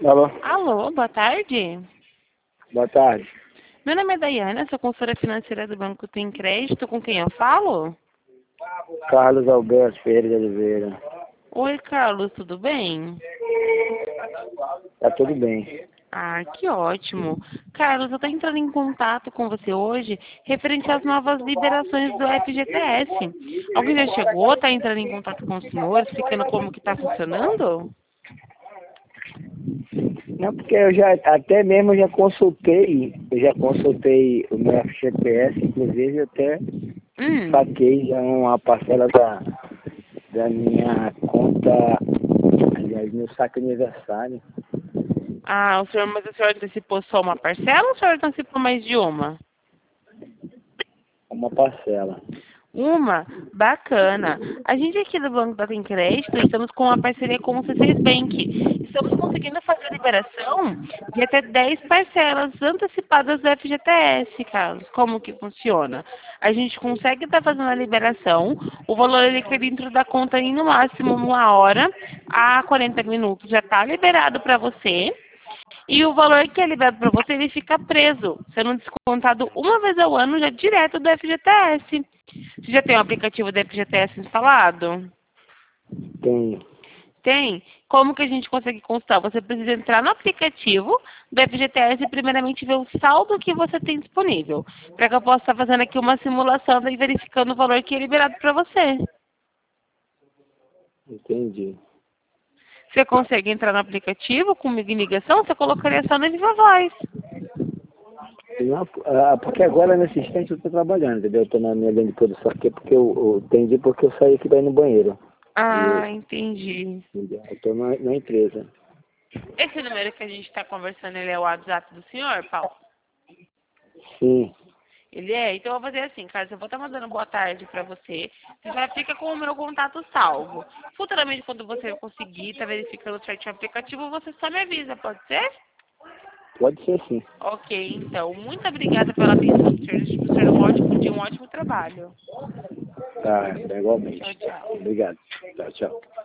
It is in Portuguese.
Alô, Alô, boa tarde. boa tarde. Meu nome é Daiana, sou consultora financeira do Banco Tem Crédito. Com quem eu falo? Carlos Alberto Ferreira de Oliveira. Oi, Carlos, tudo bem? Tá tudo bem. Ah, que ótimo. Carlos, eu estou entrando em contato com você hoje referente às novas liberações do FGTS. Alguém já chegou? Está entrando em contato com o senhor, explicando como que está funcionando? Não, porque até mesmo eu já consultei o meu FGTS, inclusive eu até Hum. saquei já uma parcela da minha conta, aliás, meu saque aniversário, Ah, mas o senhor antecipou só uma parcela ou o senhor antecipou mais de uma? uma parcela. Uma? Bacana. A gente aqui do Banco da Tem Crédito estamos com uma parceria com o C6 Bank. Estamos conseguindo fazer a liberação de até 10 parcelas antecipadas do FGTS, Carlos. Como que funciona? A gente consegue estar fazendo a liberação, o valor ele cai dentro da conta em no máximo 1 hora a 40 minutos. Já está liberado para você. E o valor que é liberado para você, ele fica preso, sendo descontado uma vez ao ano já direto do FGTS. Você já tem o aplicativo do FGTS instalado? Tem, Tem? Como que a gente consegue constar? Você precisa entrar no aplicativo do FGTS e primeiramente ver o saldo que você tem disponível, para que eu possa estar fazendo aqui uma simulação e verificando o valor que é liberado para você. entendi. Você consegue entrar no aplicativo comigo em ligação? Você colocaria só no Viva Voz. Não, porque agora, nesse instante, eu estou trabalhando, entendeu? Eu estou na minha linha de produção aqui, porque eu entendi porque eu saí aqui para ir no banheiro. Ah, entendi. Eu estou na empresa. Esse número que a gente está conversando, ele é o WhatsApp do senhor, Paulo? Sim, Ele é? Então eu vou fazer assim, Carlos, eu vou estar mandando boa tarde para você. Você já fica com o meu contato salvo. Futuramente, quando você conseguir, tá verificando certinho o aplicativo, você só me avisa, pode ser? pode ser sim. Ok, então. Muito obrigada pela atenção do senhor. Desejo pro senhor um ótimo dia, um ótimo trabalho. Tá, Tchau, igualmente. Tá. tchau. Obrigado. Tchau, tchau.